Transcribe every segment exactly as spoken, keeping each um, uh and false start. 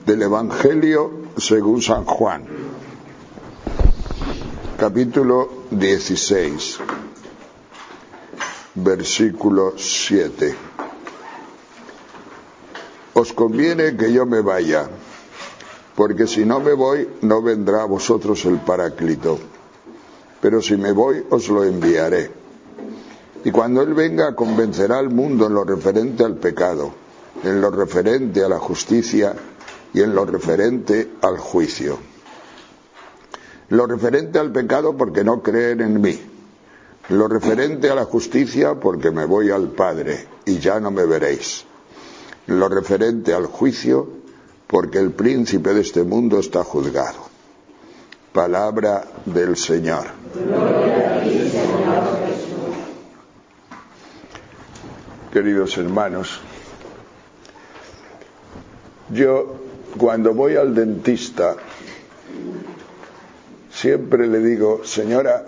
del Evangelio según San Juan, capítulo dieciséis, versículo siete. Os conviene que yo me vaya, porque si no me voy, no vendrá a vosotros el Paráclito, pero si me voy, os lo enviaré. Y cuando Él venga, convencerá al mundo en lo referente al pecado, en lo referente a la justicia y en lo referente al juicio. Lo referente al pecado porque no creen en mí. Lo referente a la justicia porque me voy al Padre y ya no me veréis. Lo referente al juicio porque el príncipe de este mundo está juzgado. Palabra del Señor. Gloria a ti, Señor Jesús. Queridos hermanos, yo cuando voy al dentista siempre le digo: señora,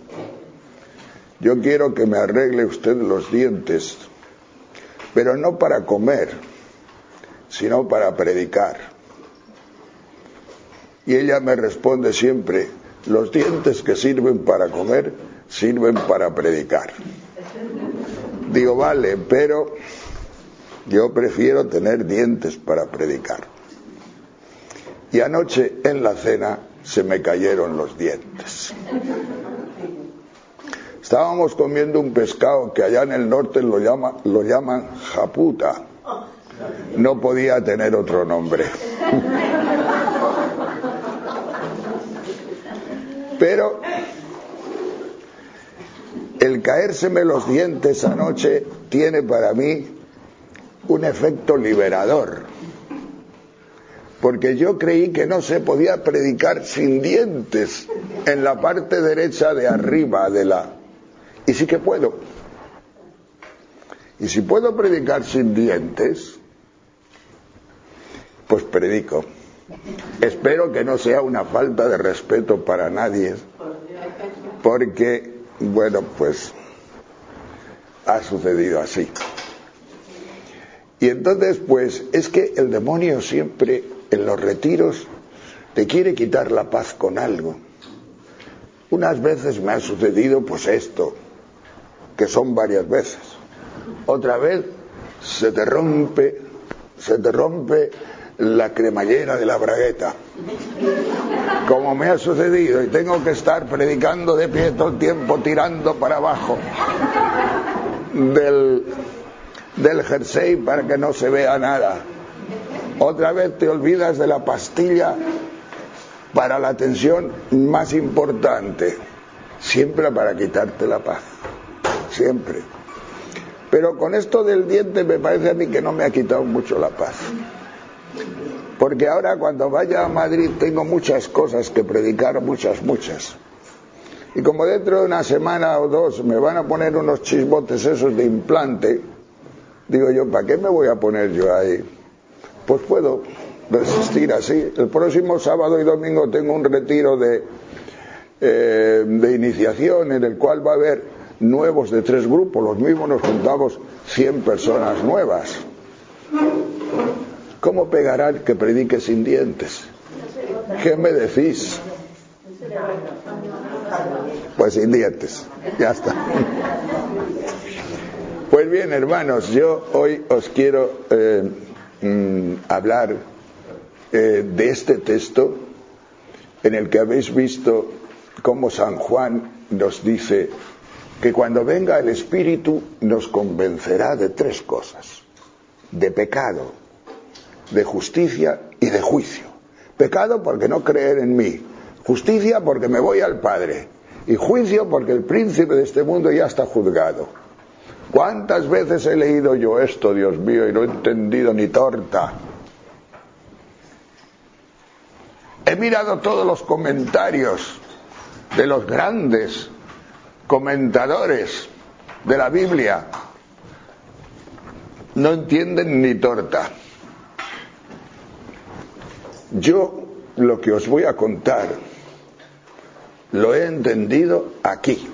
yo quiero que me arregle usted los dientes, pero no para comer, sino para predicar. Y ella me responde siempre: los dientes que sirven para comer sirven para predicar. Digo, vale, pero yo prefiero tener dientes para predicar. Y anoche en la cena se me cayeron los dientes. Estábamos comiendo un pescado que allá en el norte lo, llama, lo llaman japuta. No podía tener otro nombre. Pero el caérseme los dientes anoche tiene para mí un efecto liberador. Porque yo creí que no se podía predicar sin dientes en la parte derecha de arriba de la... Y sí que puedo. Y si puedo predicar sin dientes, pues predico. Espero que no sea una falta de respeto para nadie, porque, bueno, pues ha sucedido así. Y entonces, pues, es que el demonio siempre en los retiros te quiere quitar la paz con algo. Unas veces me ha sucedido, pues esto, que son varias veces. Otra vez se te rompe, se te rompe la cremallera de la bragueta, como me ha sucedido, y tengo que estar predicando de pie todo el tiempo, tirando para abajo del, del jersey para que no se vea nada. Otra vez te olvidas de la pastilla para la tensión más importante, siempre para quitarte la paz, siempre. Pero con esto del diente me parece a mí que no me ha quitado mucho la paz. Porque ahora cuando vaya a Madrid tengo muchas cosas que predicar, muchas, muchas. Y como dentro de una semana o dos me van a poner unos chisbotes esos de implante, digo yo, ¿para qué me voy a poner yo ahí? Pues puedo resistir así. El próximo sábado y domingo tengo un retiro de, eh, de iniciación en el cual va a haber nuevos de tres grupos. Los mismos nos juntamos cien personas nuevas. ¿Cómo pegará el que predique sin dientes? ¿Qué me decís? Pues sin dientes, ya está. Pues bien, hermanos, yo hoy os quiero eh, mm, hablar eh, de este texto en el que habéis visto cómo San Juan nos dice que cuando venga el Espíritu nos convencerá de tres cosas: de pecado, de justicia y de juicio. Pecado porque no creen en mí, justicia porque me voy al Padre, y juicio porque el príncipe de este mundo ya está juzgado. ¿Cuántas veces he leído yo esto, Dios mío, y no he entendido ni torta? He mirado todos los comentarios de los grandes comentadores de la Biblia. No entienden ni torta. Yo lo que os voy a contar lo he entendido aquí.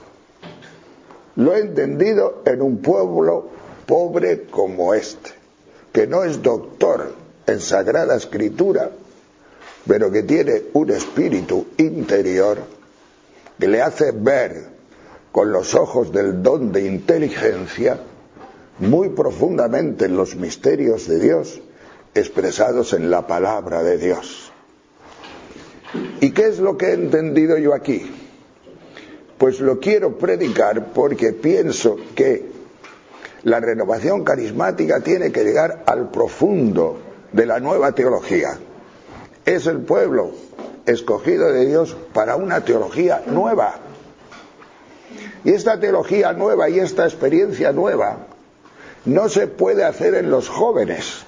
Lo he entendido en un pueblo pobre como este, que no es doctor en Sagrada Escritura, pero que tiene un espíritu interior que le hace ver con los ojos del don de inteligencia muy profundamente los misterios de Dios expresados en la palabra de Dios. ¿Y qué es lo que he entendido yo aquí? Pues lo quiero predicar porque pienso que la renovación carismática tiene que llegar al profundo de la nueva teología. Es el pueblo escogido de Dios para una teología nueva. Y esta teología nueva y esta experiencia nueva no se puede hacer en los jóvenes.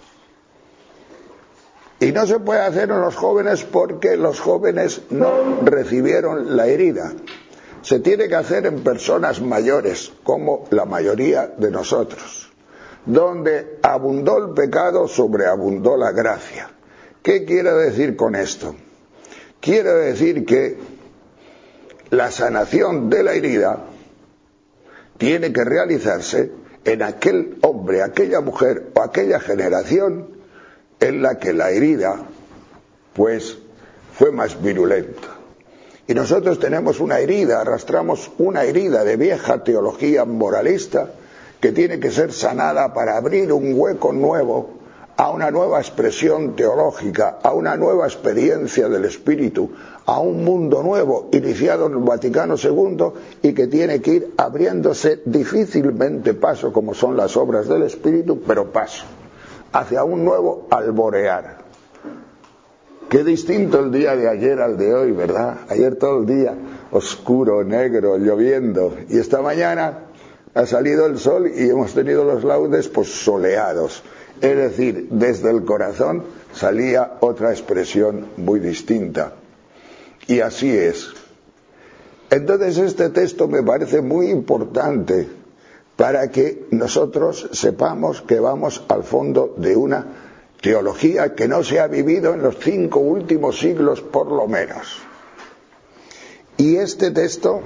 Y no se puede hacer en los jóvenes porque los jóvenes no recibieron la herida. Se tiene que hacer en personas mayores, como la mayoría de nosotros, donde abundó el pecado, sobreabundó la gracia. ¿Qué quiere decir con esto? Quiere decir que la sanación de la herida tiene que realizarse en aquel hombre, aquella mujer o aquella generación en la que la herida, pues, fue más virulenta. Y nosotros tenemos una herida, arrastramos una herida de vieja teología moralista que tiene que ser sanada para abrir un hueco nuevo a una nueva expresión teológica, a una nueva experiencia del Espíritu, a un mundo nuevo iniciado en el Vaticano segundo y que tiene que ir abriéndose difícilmente paso, como son las obras del Espíritu, pero paso, hacia un nuevo alborear. Qué distinto el día de ayer al de hoy, ¿verdad? Ayer todo el día oscuro, negro, lloviendo, y esta mañana ha salido el sol y hemos tenido los laudes pues soleados. Es decir, desde el corazón salía otra expresión muy distinta. Y así es. Entonces este texto me parece muy importante para que nosotros sepamos que vamos al fondo de una teología que no se ha vivido en los cinco últimos siglos por lo menos. Y este texto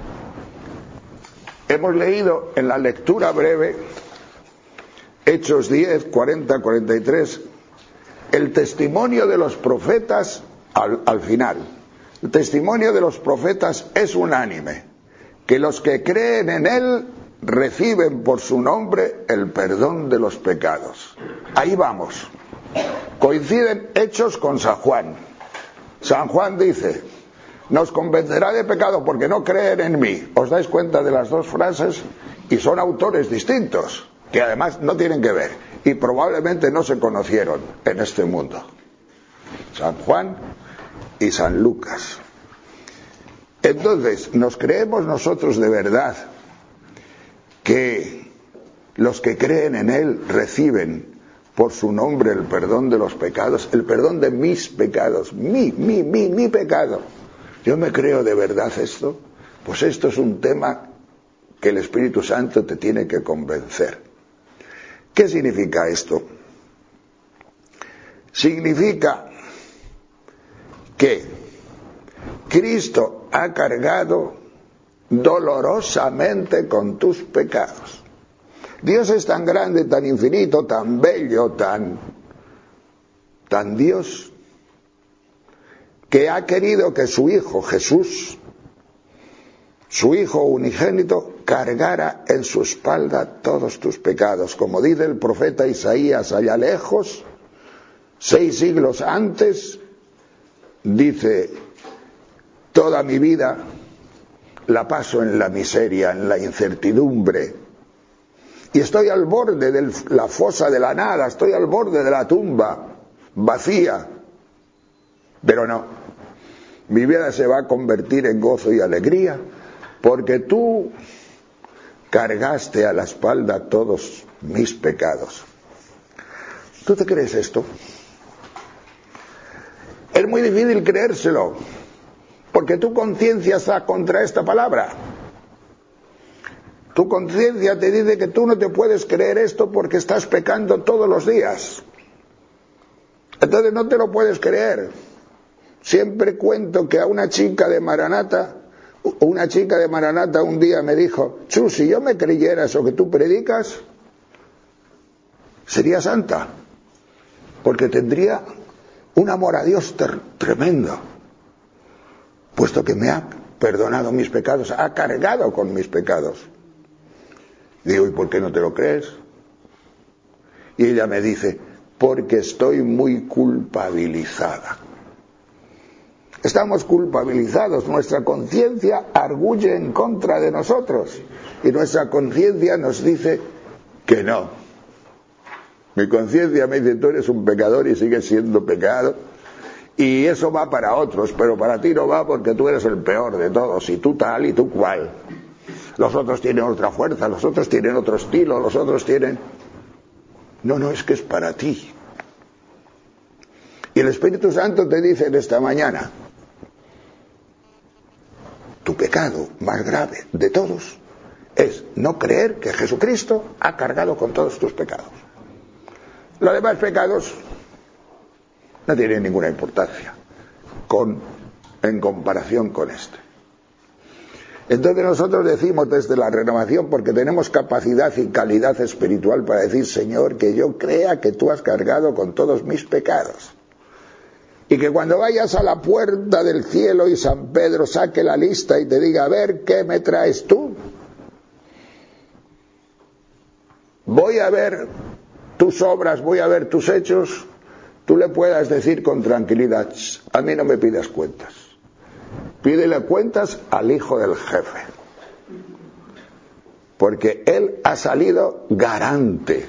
hemos leído en la lectura breve, Hechos diez, cuarenta, cuarenta y tres, el testimonio de los profetas al, al final. El testimonio de los profetas es unánime, que los que creen en él reciben por su nombre el perdón de los pecados. Ahí vamos. Coinciden Hechos con San Juan. San Juan dice: nos convencerá de pecado porque no creen en mí. ¿Os dais cuenta de las dos frases? Y son autores distintos, que además no tienen que ver y probablemente no se conocieron en este mundo. San Juan y San Lucas. Entonces, ¿nos creemos nosotros de verdad que los que creen en él reciben por su nombre el perdón de los pecados, el perdón de mis pecados, mi, mi, mi, mi pecado? ¿Yo me creo de verdad esto? Pues esto es un tema que el Espíritu Santo te tiene que convencer. ¿Qué significa esto? Significa que Cristo ha cargado dolorosamente con tus pecados. Dios es tan grande, tan infinito, tan bello, tan, tan Dios, que ha querido que su Hijo Jesús, su Hijo unigénito, cargara en su espalda todos tus pecados. Como dice el profeta Isaías allá lejos, seis siglos antes, dice: toda mi vida la paso en la miseria, en la incertidumbre, y estoy al borde de la fosa de la nada, estoy al borde de la tumba, vacía. Pero no, mi vida se va a convertir en gozo y alegría, porque tú cargaste a la espalda todos mis pecados. ¿Tú te crees esto? Es muy difícil creérselo, porque tu conciencia está contra esta palabra. Tu conciencia te dice que tú no te puedes creer esto porque estás pecando todos los días. Entonces no te lo puedes creer. Siempre cuento que a una chica de Maranata, una chica de Maranata un día me dijo: Chu, si yo me creyera eso que tú predicas, sería santa. porque tendría un amor a Dios ter- tremendo, puesto que me ha perdonado mis pecados, ha cargado con mis pecados. Digo, ¿y por qué no te lo crees? Y ella me dice, porque estoy muy culpabilizada. Estamos culpabilizados, nuestra conciencia arguye en contra de nosotros y nuestra conciencia nos dice que no. Mi conciencia me dice, tú eres un pecador y sigues siendo pecado, y eso va para otros, pero para ti no va porque tú eres el peor de todos, y tú tal y tú cual. Los otros tienen otra fuerza, los otros tienen otro estilo, los otros tienen... No, no, es que es para ti. Y el Espíritu Santo te dice en esta mañana, tu pecado más grave de todos es no creer que Jesucristo ha cargado con todos tus pecados. Los demás pecados no tienen ninguna importancia con, en comparación con este. Entonces nosotros decimos desde la renovación, porque tenemos capacidad y calidad espiritual para decir, Señor, que yo crea que tú has cargado con todos mis pecados. Y que cuando vayas a la puerta del cielo y San Pedro saque la lista y te diga, a ver, ¿qué me traes tú? Voy a ver tus obras, voy a ver tus hechos, tú le puedas decir con tranquilidad, a mí no me pidas cuentas. Pídele cuentas al hijo del jefe. Porque él ha salido garante.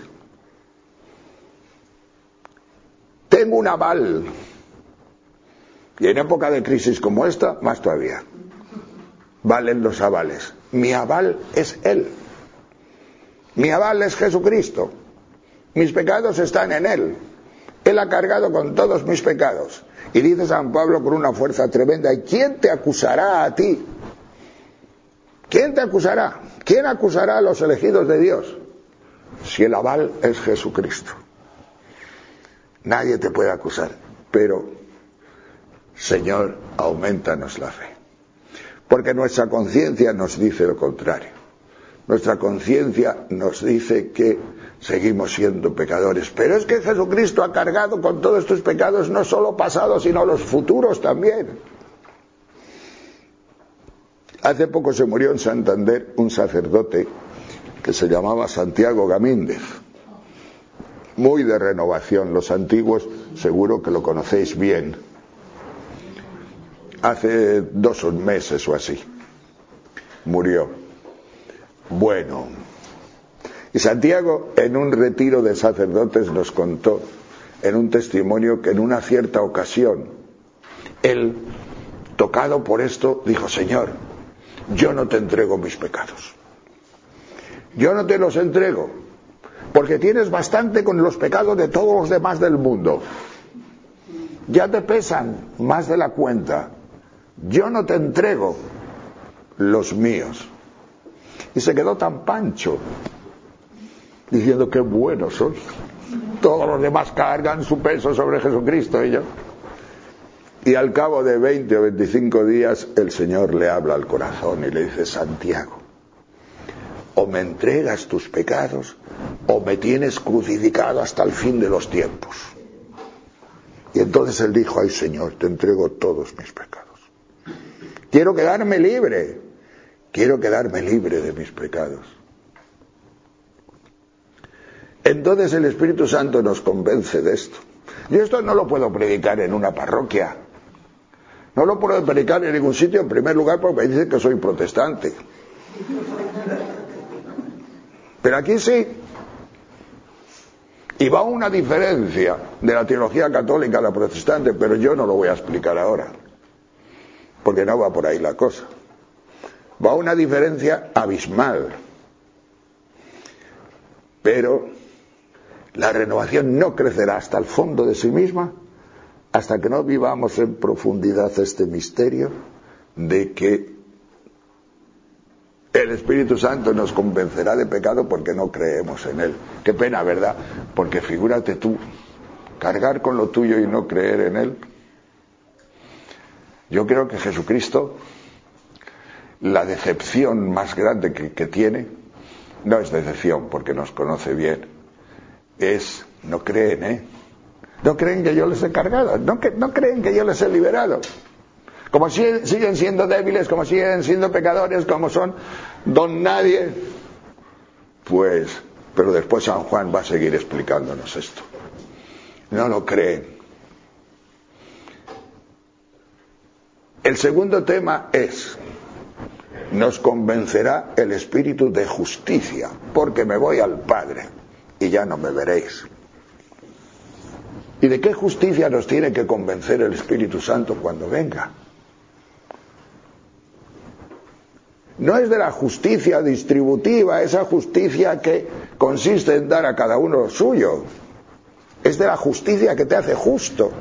Tengo un aval. Y en época de crisis como esta, más todavía. Valen los avales. Mi aval es Él. Mi aval es Jesucristo. Mis pecados están en Él. Él ha cargado con todos mis pecados. Y dice San Pablo con una fuerza tremenda, ¿y quién te acusará a ti? ¿Quién te acusará? ¿Quién acusará a los elegidos de Dios? Si el aval es Jesucristo. Nadie te puede acusar, pero Señor, aumentanos la fe. Porque nuestra conciencia nos dice lo contrario. Nuestra conciencia nos dice que seguimos siendo pecadores. Pero es que Jesucristo ha cargado con todos tus pecados, no solo pasados, sino los futuros también. Hace poco se murió en Santander un sacerdote que se llamaba Santiago Gamíndez. Muy de renovación. Los antiguos seguro que lo conocéis bien. Hace dos meses o así murió. Bueno, y Santiago en un retiro de sacerdotes nos contó en un testimonio que en una cierta ocasión él, tocado por esto, dijo, Señor, yo no te entrego mis pecados, yo no te los entrego porque tienes bastante con los pecados de todos los demás del mundo, ya te pesan más de la cuenta. Yo no te entrego los míos. Y se quedó tan pancho, diciendo qué buenos son. Todos los demás cargan su peso sobre Jesucristo y yo. Y al cabo de veinte o veinticinco días el Señor le habla al corazón y le dice, Santiago, o me entregas tus pecados o me tienes crucificado hasta el fin de los tiempos. Y entonces él dijo, ay Señor, te entrego todos mis pecados. Quiero quedarme libre, quiero quedarme libre de mis pecados. Entonces el Espíritu Santo nos convence de esto. Yo esto no lo puedo predicar en una parroquia, no lo puedo predicar en ningún sitio, en primer lugar porque me dicen que soy protestante. Pero aquí sí. Y va una diferencia de la teología católica a la protestante, pero yo no lo voy a explicar ahora, porque no va por ahí la cosa. Va una diferencia abismal. Pero la renovación no crecerá hasta el fondo de sí misma hasta que no vivamos en profundidad este misterio de que el Espíritu Santo nos convencerá de pecado porque no creemos en Él. Qué pena, ¿verdad? Porque figúrate tú, cargar con lo tuyo y no creer en Él. Yo creo que Jesucristo, la decepción más grande que, que tiene, no es decepción porque nos conoce bien, es no creen, ¿eh? No creen que yo les he cargado, no, que, no creen que yo les he liberado. Como si, siguen siendo débiles, como siguen siendo pecadores, como son don nadie. Pues, pero después San Juan va a seguir explicándonos esto. No lo creen. El segundo tema es: nos convencerá el Espíritu de justicia, porque me voy al Padre y ya no me veréis. ¿Y de qué justicia nos tiene que convencer el Espíritu Santo cuando venga? No es de la justicia distributiva, esa justicia que consiste en dar a cada uno lo suyo. Es de la justicia que te hace justo.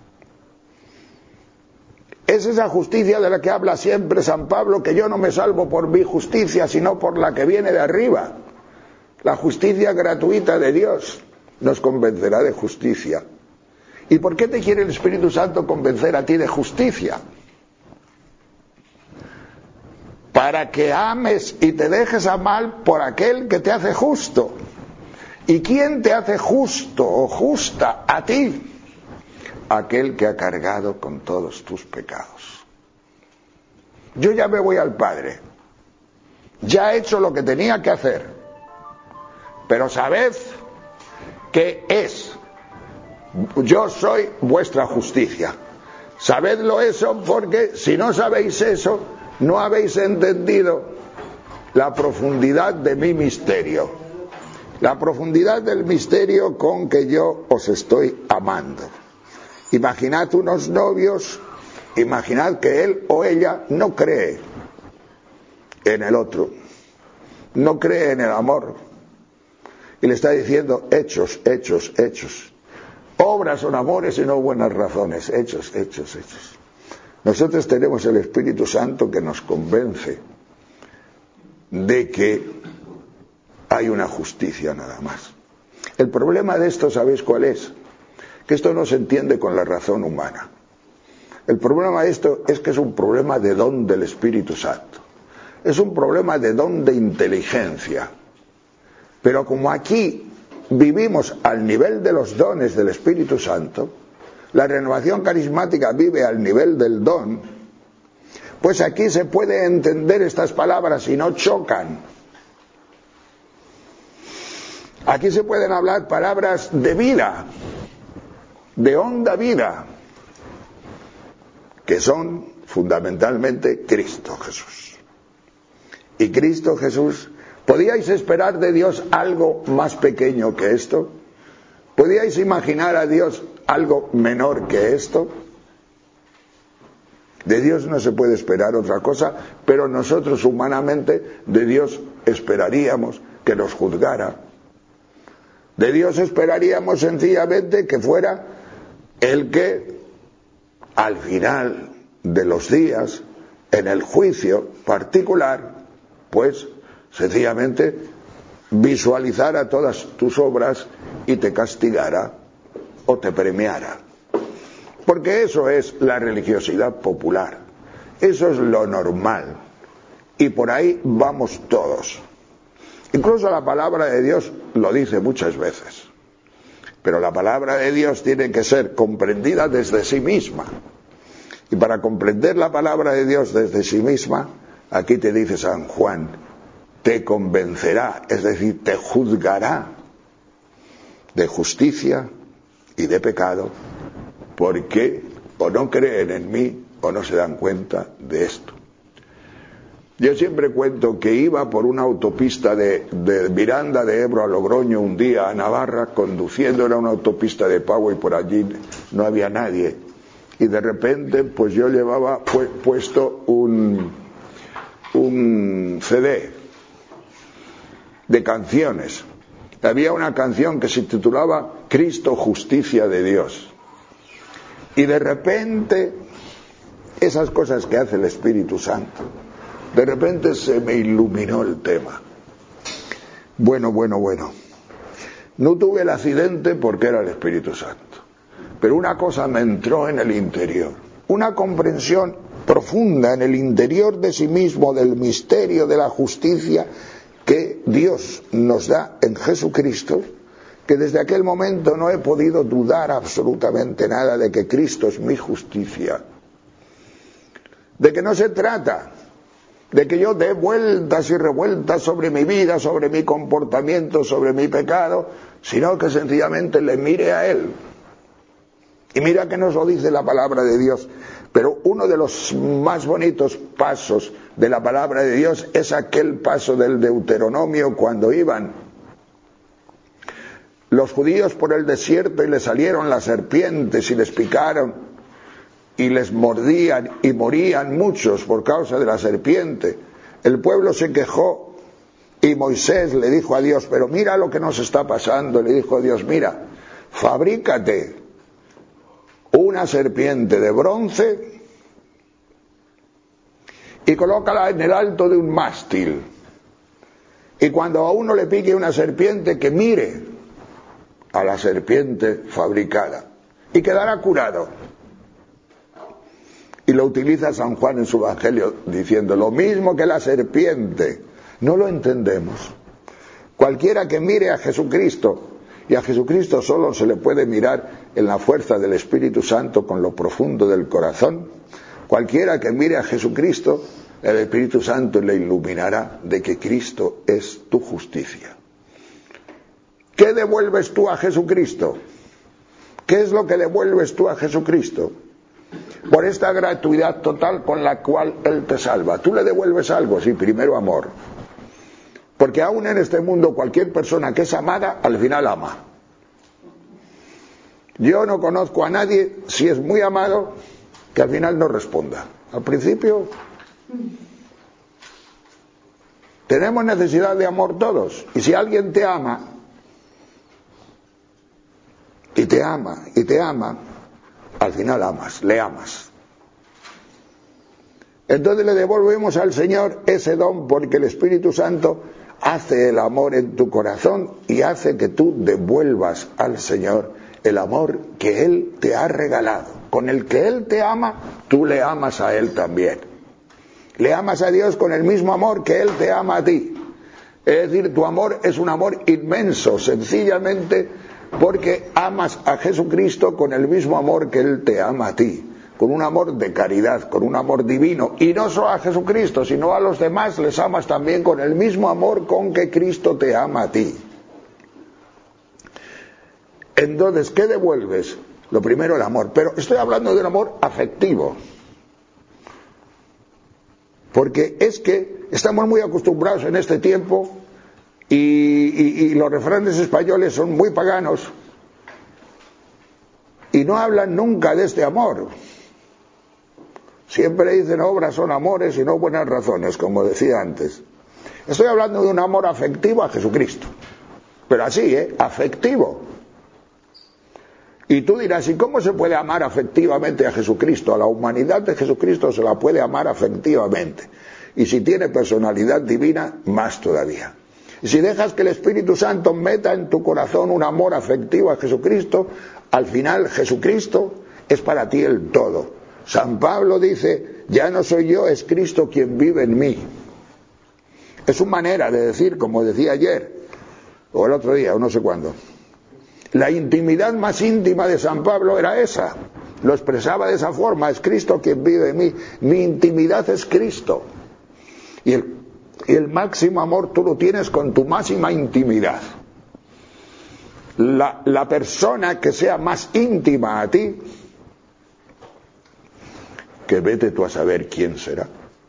Es esa justicia de la que habla siempre San Pablo, que yo no me salvo por mi justicia, sino por la que viene de arriba. La justicia gratuita de Dios nos convencerá de justicia. ¿Y por qué te quiere el Espíritu Santo convencer a ti de justicia? Para que ames y te dejes amar por aquel que te hace justo. ¿Y quién te hace justo o justa? A ti. Aquel que ha cargado con todos tus pecados. Yo ya me voy al Padre. Ya he hecho lo que tenía que hacer. Pero sabed que es. Yo soy vuestra justicia. Sabedlo eso, porque si no sabéis eso, no habéis entendido la profundidad de mi misterio. La profundidad del misterio con que yo os estoy amando. Imaginad unos novios, imaginad que él o ella no cree en el otro, no cree en el amor. Y le está diciendo hechos, hechos, hechos. Obras son amores y no buenas razones. Hechos, hechos, hechos. Nosotros tenemos el Espíritu Santo que nos convence de que hay una justicia nada más. El problema de esto, ¿sabéis cuál es? Que esto no se entiende con la razón humana. El problema de esto es que es un problema de don del Espíritu Santo. Es un problema de don de inteligencia. Pero como aquí vivimos al nivel de los dones del Espíritu Santo, la renovación carismática vive al nivel del don, pues aquí se puede entender estas palabras y no chocan. Aquí se pueden hablar palabras de vida, de honda vida, que son fundamentalmente Cristo Jesús. Y Cristo Jesús, ¿podíais esperar de Dios algo más pequeño que esto? ¿Podíais imaginar a Dios algo menor que esto? De Dios no se puede esperar otra cosa, pero nosotros humanamente de Dios esperaríamos que nos juzgara. De Dios esperaríamos sencillamente que fuera el que al final de los días, en el juicio particular, pues sencillamente visualizara todas tus obras y te castigara o te premiara. Porque eso es la religiosidad popular, eso es lo normal, y por ahí vamos todos. Incluso la palabra de Dios lo dice muchas veces, pero la palabra de Dios tiene que ser comprendida desde sí misma, y para comprender la palabra de Dios desde sí misma, aquí te dice San Juan, te convencerá, es decir, te juzgará de justicia y de pecado, porque o no creen en mí o no se dan cuenta de esto. Yo siempre cuento que iba por una autopista de, de Miranda de Ebro a Logroño un día a Navarra, conduciendo, era una autopista de pago y por allí no había nadie. Y de repente pues yo llevaba pu- puesto un, un C D de canciones. Había una canción que se titulaba Cristo, justicia de Dios. Y de repente, esas cosas que hace el Espíritu Santo, de repente se me iluminó el tema. Bueno, bueno, bueno. No tuve el accidente porque era el Espíritu Santo. Pero una cosa me entró en el interior. Una comprensión profunda en el interior de sí mismo del misterio de la justicia que Dios nos da en Jesucristo, que desde aquel momento no he podido dudar absolutamente nada de que Cristo es mi justicia. De que no se trata de que yo dé vueltas y revueltas sobre mi vida, sobre mi comportamiento, sobre mi pecado, sino que sencillamente le mire a Él. Y mira que nos lo dice la palabra de Dios. Pero uno de los más bonitos pasos de la palabra de Dios es aquel paso del Deuteronomio cuando iban los judíos por el desierto y les salieron las serpientes y les picaron y les mordían y morían muchos por causa de la serpiente. El pueblo se quejó y Moisés le dijo a Dios, pero mira lo que nos está pasando. Le dijo a Dios, mira, fabrícate una serpiente de bronce y colócala en el alto de un mástil. Y cuando a uno le pique una serpiente, que mire a la serpiente fabricada y quedará curado. Y lo utiliza San Juan en su Evangelio diciendo lo mismo que la serpiente. No lo entendemos. Cualquiera que mire a Jesucristo, y a Jesucristo solo se le puede mirar en la fuerza del Espíritu Santo con lo profundo del corazón, cualquiera que mire a Jesucristo, el Espíritu Santo le iluminará de que Cristo es tu justicia. ¿Qué devuelves tú a Jesucristo? ¿Qué es lo que devuelves tú a Jesucristo? Por esta gratuidad total con la cual Él te salva. ¿Tú le devuelves algo? Sí, primero amor. Porque aún en este mundo cualquier persona que es amada, al final ama. Yo no conozco a nadie, si es muy amado, que al final no responda. Al principio tenemos necesidad de amor todos. Y si alguien te ama, y te ama, y te ama, al final amas, le amas. Entonces le devolvemos al Señor ese don, porque el Espíritu Santo hace el amor en tu corazón y hace que tú devuelvas al Señor el amor que Él te ha regalado. Con el que Él te ama, tú le amas a Él también. Le amas a Dios con el mismo amor que Él te ama a ti. Es decir, tu amor es un amor inmenso, sencillamente porque amas a Jesucristo con el mismo amor que Él te ama a ti, con un amor de caridad, con un amor divino, y no solo a Jesucristo, sino a los demás les amas también con el mismo amor con que Cristo te ama a ti. Entonces, ¿qué devuelves? Lo primero, el amor, pero estoy hablando de un amor afectivo, porque es que estamos muy acostumbrados en este tiempo y, y, y los refranes españoles son muy paganos y no hablan nunca de este amor. Siempre dicen obras son amores y no buenas razones, como decía antes. Estoy hablando de un amor afectivo a Jesucristo, pero así, ¿eh? Afectivo. Y tú dirás, ¿y cómo se puede amar afectivamente a Jesucristo? A la humanidad de Jesucristo se la puede amar afectivamente. Y si tiene personalidad divina, más todavía. Y si dejas que el Espíritu Santo meta en tu corazón un amor afectivo a Jesucristo, al final Jesucristo es para ti el todo. San Pablo dice, ya no soy yo, es Cristo quien vive en mí. Es su manera de decir, como decía ayer, o el otro día, o no sé cuándo. La intimidad más íntima de San Pablo era esa. Lo expresaba de esa forma, es Cristo quien vive en mí. Mi intimidad es Cristo. Y el, y el máximo amor tú lo tienes con tu máxima intimidad. La, la persona que sea más íntima a ti, que vete tú a saber quién será.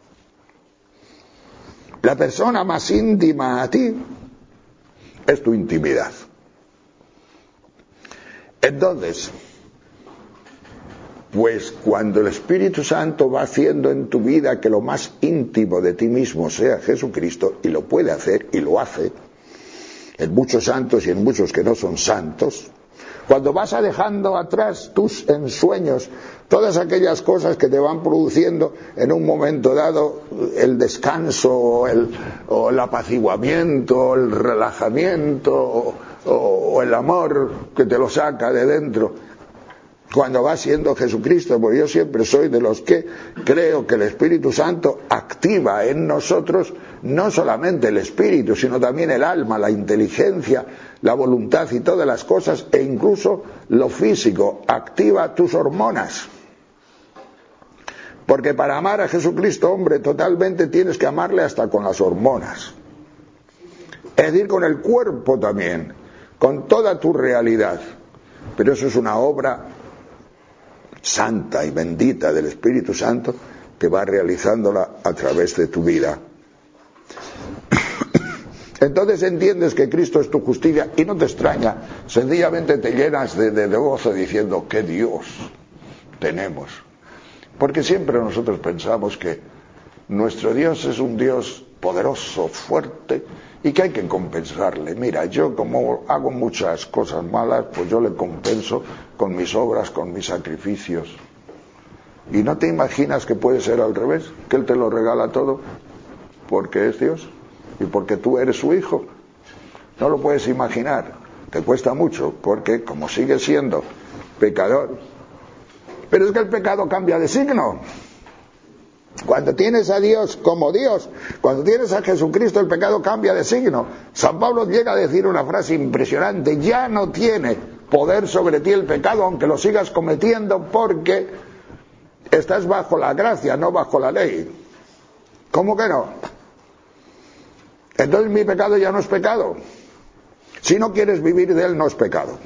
La persona más íntima a ti es tu intimidad. Entonces, pues cuando el Espíritu Santo va haciendo en tu vida que lo más íntimo de ti mismo sea Jesucristo, y lo puede hacer y lo hace, en muchos santos y en muchos que no son santos, cuando vas dejando atrás tus ensueños, todas aquellas cosas que te van produciendo en un momento dado el descanso, o el, o el apaciguamiento, o el relajamiento, o, o, o el amor que te lo saca de dentro, cuando va siendo Jesucristo, porque yo siempre soy de los que creo que el Espíritu Santo activa en nosotros no solamente el espíritu, sino también el alma, la inteligencia, la voluntad y todas las cosas, e incluso lo físico, activa tus hormonas. Porque para amar a Jesucristo, hombre, totalmente tienes que amarle hasta con las hormonas. Es decir, con el cuerpo también, con toda tu realidad. Pero eso es una obra santa y bendita del Espíritu Santo que va realizándola a través de tu vida. Entonces entiendes que Cristo es tu justicia y no te extraña, sencillamente te llenas de, de, de gozo diciendo ¡qué Dios tenemos! Porque siempre nosotros pensamos que nuestro Dios es un Dios poderoso, fuerte, y que hay que compensarle. Mira, yo como hago muchas cosas malas, pues yo le compenso con mis obras, con mis sacrificios. ¿Y no te imaginas que puede ser al revés? Que Él te lo regala todo porque es Dios y porque tú eres su hijo. No lo puedes imaginar. Te cuesta mucho porque como sigues siendo pecador. Pero es que el pecado cambia de signo. Cuando tienes a Dios como Dios, cuando tienes a Jesucristo, el pecado cambia de signo. San Pablo llega a decir una frase impresionante: ya no tiene poder sobre ti el pecado, aunque lo sigas cometiendo, porque estás bajo la gracia, no bajo la ley. ¿Cómo que no? Entonces mi pecado ya no es pecado. Si no quieres vivir de él, no es pecado.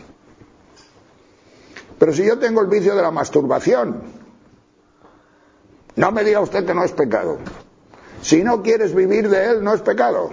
Pero si yo tengo el vicio de la masturbación, no me diga usted que no es pecado. Si no quieres vivir de él, no es pecado.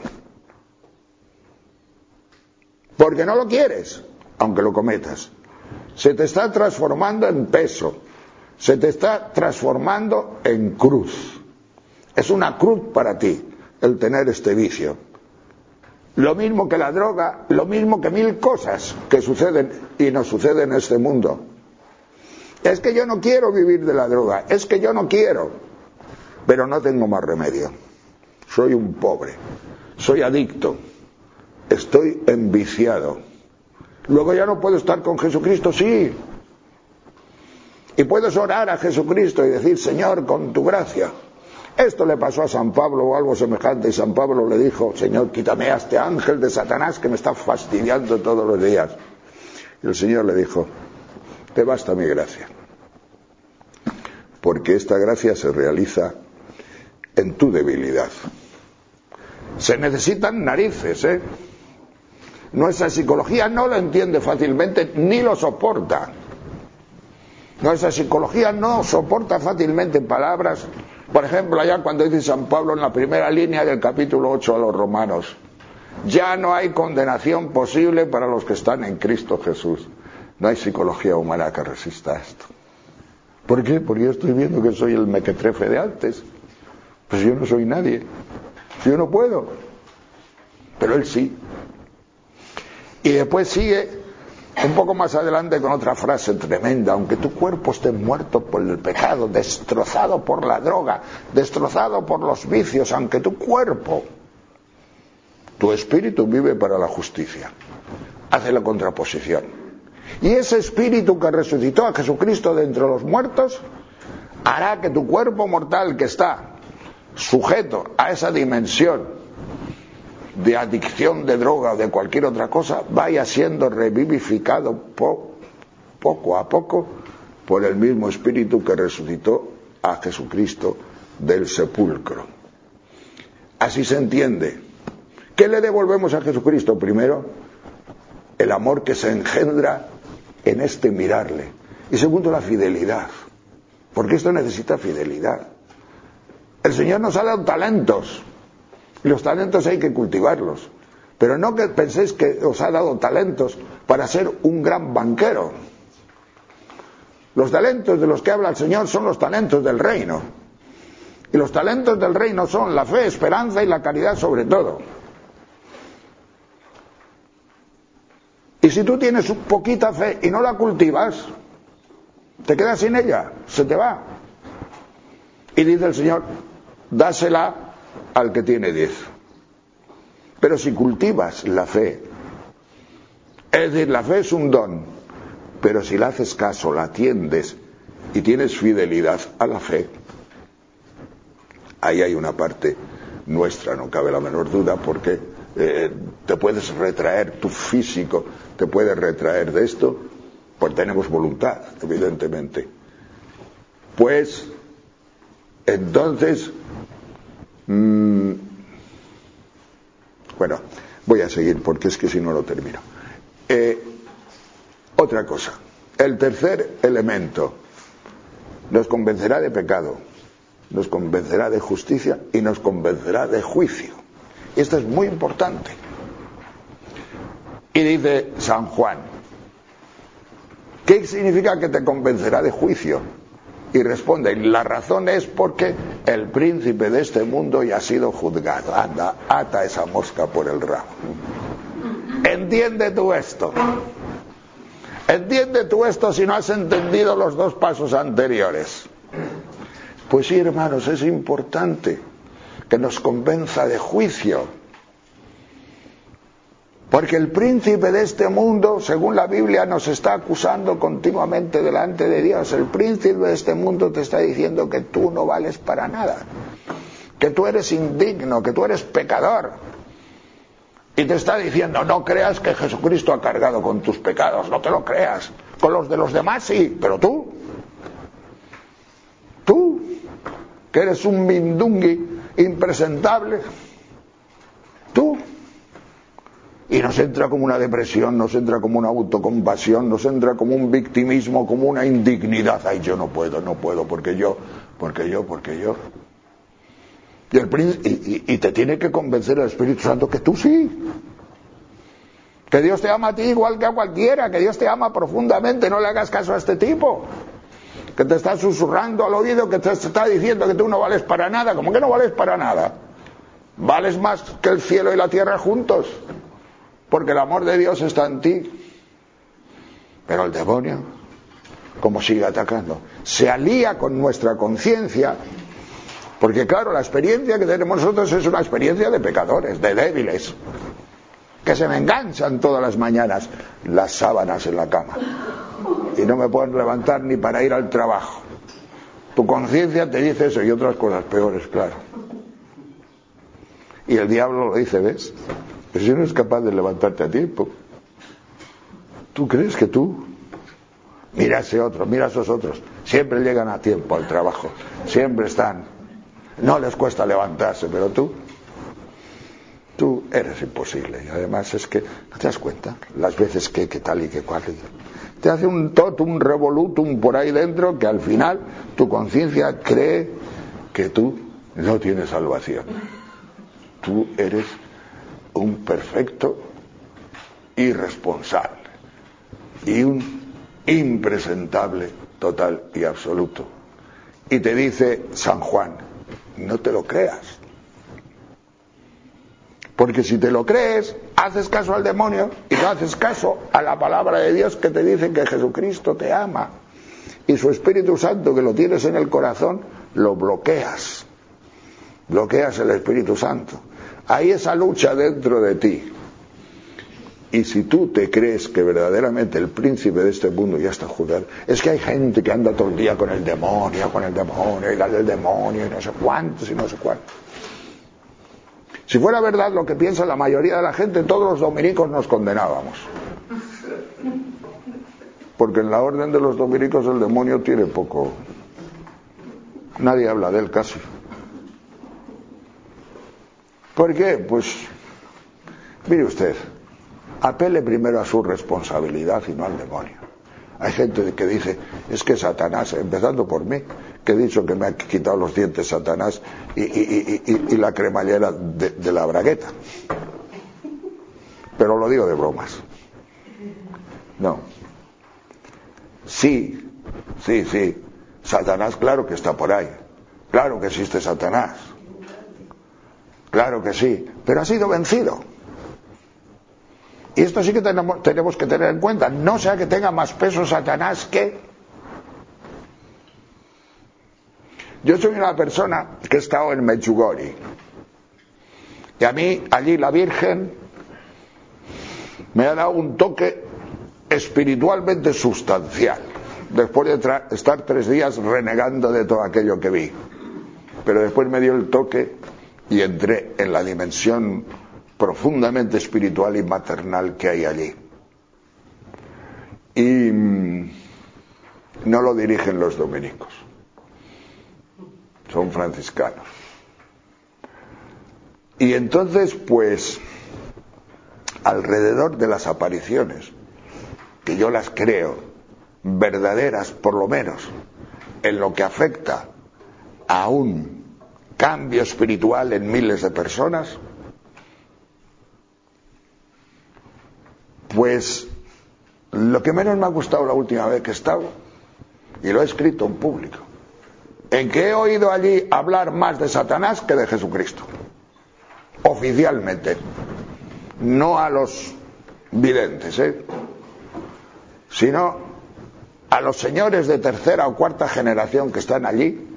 Porque no lo quieres, aunque lo cometas. Se te está transformando en peso. Se te está transformando en cruz. Es una cruz para ti el tener este vicio. Lo mismo que la droga, lo mismo que mil cosas que suceden y nos suceden en este mundo. Es que yo no quiero vivir de la droga, es que yo no quiero, pero no tengo más remedio. Soy un pobre, soy adicto, estoy enviciado. Luego ya no puedo estar con Jesucristo, sí. Y puedes orar a Jesucristo y decir: Señor, con tu gracia. Esto le pasó a San Pablo o algo semejante, y San Pablo le dijo: Señor, quítame a este ángel de Satanás que me está fastidiando todos los días. Y el Señor le dijo: te basta mi gracia, porque esta gracia se realiza en tu debilidad. Se necesitan narices, ¿eh? Nuestra psicología no lo entiende fácilmente ni lo soporta. Nuestra psicología no soporta fácilmente palabras. Por ejemplo, allá cuando dice San Pablo en la primera línea del capítulo ocho a los romanos: ya no hay condenación posible para los que están en Cristo Jesús. No hay psicología humana que resista a esto. ¿Por qué? Porque yo estoy viendo que soy el mequetrefe de antes. Pues yo no soy nadie. Yo no puedo. Pero él sí. Y después sigue un poco más adelante con otra frase tremenda: aunque tu cuerpo esté muerto por el pecado, destrozado por la droga, destrozado por los vicios, aunque tu cuerpo, tu espíritu vive para la justicia. Hace la contraposición. Y ese espíritu que resucitó a Jesucristo de entre los muertos hará que tu cuerpo mortal, que está sujeto a esa dimensión de adicción de droga o de cualquier otra cosa, vaya siendo revivificado po- poco a poco por el mismo espíritu que resucitó a Jesucristo del sepulcro. Así se entiende. ¿Qué le devolvemos a Jesucristo? Primero, el amor que se engendra en este mirarle. Y segundo, la fidelidad. Porque esto necesita fidelidad. El Señor nos ha dado talentos. Y los talentos hay que cultivarlos. Pero no que penséis que os ha dado talentos para ser un gran banquero. Los talentos de los que habla el Señor son los talentos del reino. Y los talentos del reino son la fe, esperanza y la caridad sobre todo. Y si tú tienes poquita fe y no la cultivas, te quedas sin ella, se te va. Y dice el Señor: dásela al que tiene diez. Pero si cultivas la fe, es decir, la fe es un don, Pero si le haces caso, la atiendes y tienes fidelidad a la fe, ahí hay una parte nuestra, no cabe la menor duda, porque eh, te puedes retraer, tu físico te puede retraer de esto, pues tenemos voluntad, evidentemente. Pues, entonces, mmm, bueno, voy a seguir porque es que si no lo termino. Eh, otra cosa, el tercer elemento nos convencerá de pecado, nos convencerá de justicia y nos convencerá de juicio. Y esto es muy importante. Y dice San Juan, ¿qué significa que te convencerá de juicio? Y responde, la razón es porque el príncipe de este mundo ya ha sido juzgado. Anda, ata esa mosca por el rabo. ¿Entiende tú esto? ¿Entiende tú esto si no has entendido los dos pasos anteriores? Pues sí, hermanos, es importante que nos convenza de juicio. Porque el príncipe de este mundo, según la Biblia, nos está acusando continuamente delante de Dios. El príncipe de este mundo te está diciendo que tú no vales para nada, que tú eres indigno, que tú eres pecador. Y te está diciendo, no creas que Jesucristo ha cargado con tus pecados, no te lo creas. Con los de los demás sí, pero tú, tú, que eres un mindungui impresentable, tú. Y nos entra como una depresión, nos entra como una autocompasión, nos entra como un victimismo, como una indignidad. Ay, yo no puedo, no puedo, porque yo, porque yo, porque yo. Y, el príncipe, y, y, y te tiene que convencer el Espíritu Santo que tú sí. Que Dios te ama a ti igual que a cualquiera, que Dios te ama profundamente, no le hagas caso a este tipo. Que te está susurrando al oído, que te está diciendo que tú no vales para nada. ¿Cómo que no vales para nada? Vales más que el cielo y la tierra juntos. Porque el amor de Dios está en ti. Pero el demonio, como sigue atacando, se alía con nuestra conciencia, porque claro, la experiencia que tenemos nosotros es una experiencia de pecadores, de débiles, que se me enganchan todas las mañanas las sábanas en la cama y no me pueden levantar ni para ir al trabajo. Tu conciencia te dice eso y otras cosas peores, claro. Y el diablo lo dice, ¿ves? Pero si no es capaz de levantarte a tiempo, ¿tú crees que tú? Mira ese otro, mira a esos otros, siempre llegan a tiempo al trabajo, siempre están, no les cuesta levantarse, pero tú, tú eres imposible. Y además es que, ¿no te das cuenta? Las veces que, que tal y que cual, te hace un totum, un revolutum por ahí dentro, que al final tu conciencia cree que tú no tienes salvación. Tú eres un perfecto irresponsable y un impresentable total y absoluto. Y te dice San Juan, no te lo creas, porque si te lo crees haces caso al demonio y no haces caso a la palabra de Dios que te dice que Jesucristo te ama y su Espíritu Santo que lo tienes en el corazón lo bloqueas, bloqueas el Espíritu Santo. Hay esa lucha dentro de ti. Y si tú te crees que verdaderamente el príncipe de este mundo ya está juzgado, es que hay gente que anda todo el día con el demonio, con el demonio, y la del demonio, y no sé cuántos, y no sé cuántos. Si fuera verdad lo que piensa la mayoría de la gente, todos los dominicos nos condenábamos. Porque en la orden de los dominicos el demonio tiene poco. Nadie habla de él casi. ¿Por qué? Pues, mire usted, apele primero a su responsabilidad y no al demonio. Hay gente que dice, es que Satanás, empezando por mí, que he dicho que me ha quitado los dientes Satanás y, y, y, y, y la cremallera de, de la bragueta. Pero lo digo de bromas. No. Sí, sí, sí. Satanás, claro que está por ahí. Claro que existe Satanás. Claro que sí, pero ha sido vencido. Y esto sí que tenemos, tenemos que tener en cuenta. No sea que tenga más peso Satanás que... Yo soy una persona que he estado en Medjugorje. Y a mí, allí la Virgen me ha dado un toque espiritualmente sustancial, después de tra- estar tres días renegando de todo aquello que vi. Pero después me dio el toque y entré en la dimensión profundamente espiritual y maternal que hay allí. Y mmm, no lo dirigen los dominicos, son franciscanos. Y entonces, pues, alrededor de las apariciones, que yo las creo verdaderas, por lo menos, en lo que afecta a un cambio espiritual en miles de personas, pues lo que menos me ha gustado la última vez que he estado, y lo he escrito en público, en que he oído allí hablar más de Satanás que de Jesucristo, oficialmente, no a los videntes, ¿eh? sino a los señores de tercera o cuarta generación que están allí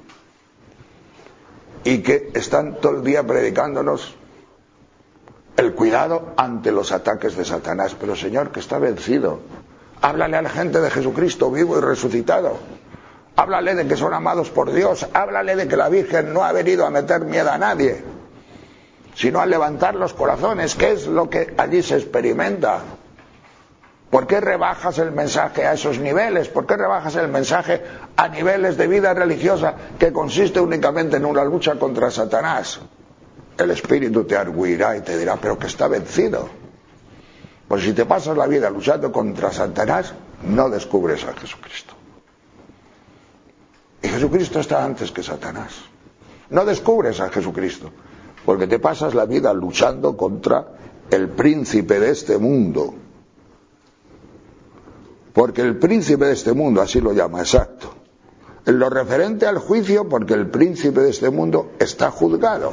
y que están todo el día predicándonos el cuidado ante los ataques de Satanás. Pero Señor, que está vencido, háblale a la gente de Jesucristo vivo y resucitado, háblale de que son amados por Dios, háblale de que la Virgen no ha venido a meter miedo a nadie, sino a levantar los corazones, que es lo que allí se experimenta. ¿Por qué rebajas el mensaje a esos niveles? ¿Por qué rebajas el mensaje a niveles de vida religiosa que consiste únicamente en una lucha contra Satanás? El Espíritu te arguirá y te dirá, pero que está vencido. Pues si te pasas la vida luchando contra Satanás, no descubres a Jesucristo. Y Jesucristo está antes que Satanás. No descubres a Jesucristo, porque te pasas la vida luchando contra el príncipe de este mundo. Porque el príncipe de este mundo, así lo llama, exacto. En lo referente al juicio, porque el príncipe de este mundo está juzgado.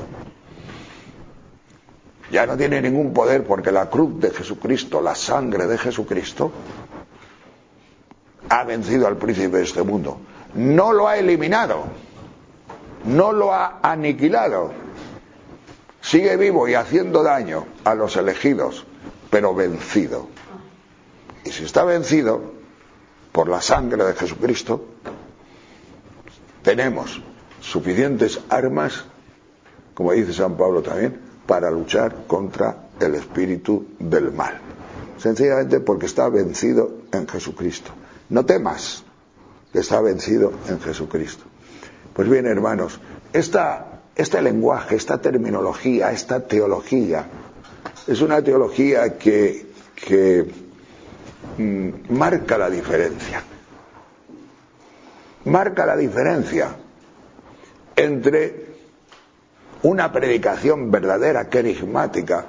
Ya no tiene ningún poder, porque la cruz de Jesucristo, la sangre de Jesucristo, ha vencido al príncipe de este mundo. No lo ha eliminado, no lo ha aniquilado. Sigue vivo y haciendo daño a los elegidos, pero vencido. Y si está vencido por la sangre de Jesucristo, tenemos suficientes armas, como dice San Pablo también, para luchar contra el espíritu del mal. Sencillamente porque está vencido en Jesucristo. No temas, que está vencido en Jesucristo. Pues bien, hermanos, esta, este lenguaje, esta terminología, esta teología, es una teología que, que marca la diferencia. Marca la diferencia entre una predicación verdadera, carismática,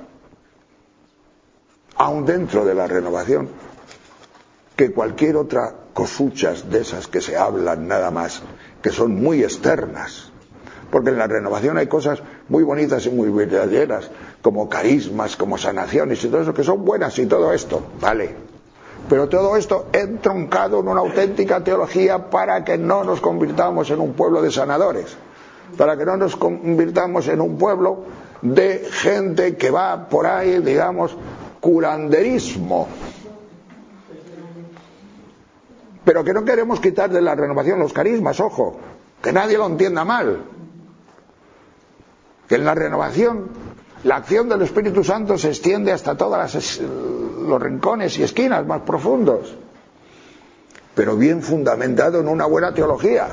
aun dentro de la renovación, que cualquier otra cosuchas de esas que se hablan nada más, que son muy externas. Porque en la renovación hay cosas muy bonitas y muy verdaderas, como carismas, como sanaciones y todo eso, que son buenas y todo esto, vale. Pero todo esto entroncado en una auténtica teología para que no nos convirtamos en un pueblo de sanadores, para que no nos convirtamos en un pueblo de gente que va por ahí, digamos, curanderismo. Pero que no queremos quitar de la renovación los carismas, ojo, que nadie lo entienda mal. Que en la renovación la acción del Espíritu Santo se extiende hasta todos los rincones y esquinas más profundos, pero bien fundamentado en una buena teología,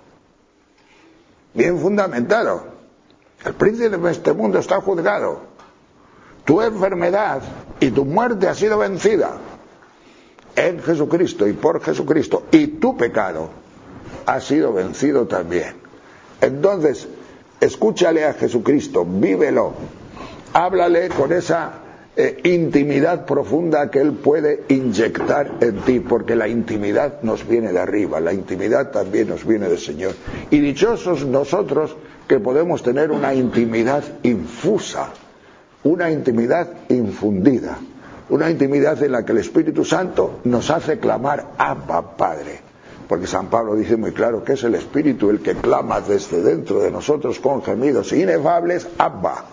bien fundamentado. El príncipe de este mundo está juzgado, tu enfermedad y tu muerte ha sido vencida en Jesucristo y por Jesucristo, y tu pecado ha sido vencido también. Entonces, escúchale a Jesucristo, vívelo, háblale con esa eh, intimidad profunda que Él puede inyectar en ti, porque la intimidad nos viene de arriba, la intimidad también nos viene del Señor. Y dichosos nosotros que podemos tener una intimidad infusa, una intimidad infundida, una intimidad en la que el Espíritu Santo nos hace clamar Abba, Padre. Porque San Pablo dice muy claro que es el Espíritu el que clama desde dentro de nosotros con gemidos inefables, Abba,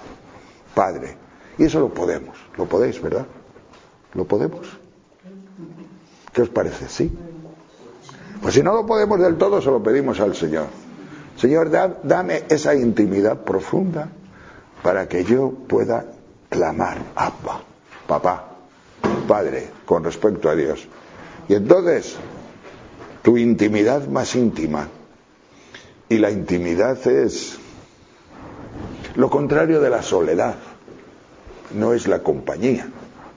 Padre. Y eso lo podemos, lo podéis, ¿verdad? ¿Lo podemos? ¿Qué os parece? ¿Sí? Pues si no lo podemos del todo, se lo pedimos al Señor. Señor, da, dame esa intimidad profunda para que yo pueda clamar, Abba, papá, padre, con respecto a Dios. Y entonces, tu intimidad más íntima, y la intimidad es lo contrario de la soledad, no es la compañía.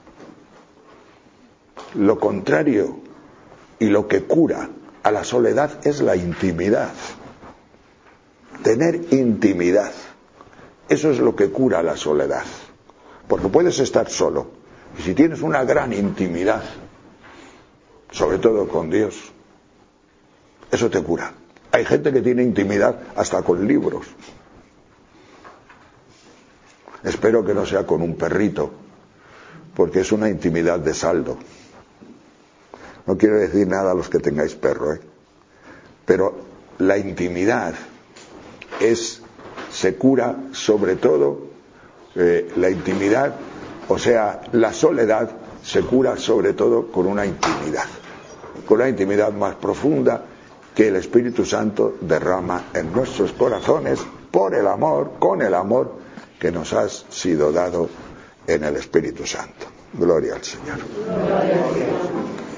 Lo contrario y lo que cura a la soledad es la intimidad. Tener intimidad, eso es lo que cura a la soledad. Porque puedes estar solo, y si tienes una gran intimidad, sobre todo con Dios, eso te cura. Hay gente que tiene intimidad hasta con libros. Espero que no sea con un perrito, porque es una intimidad de saldo. No quiero decir nada a los que tengáis perro, ¿eh? Pero la intimidad es, se cura sobre todo, eh, la intimidad, o sea, la soledad se cura sobre todo con una intimidad, con una intimidad más profunda que el Espíritu Santo derrama en nuestros corazones por el amor, con el amor que nos ha sido dado en el Espíritu Santo. Gloria al Señor. Gloria a Dios.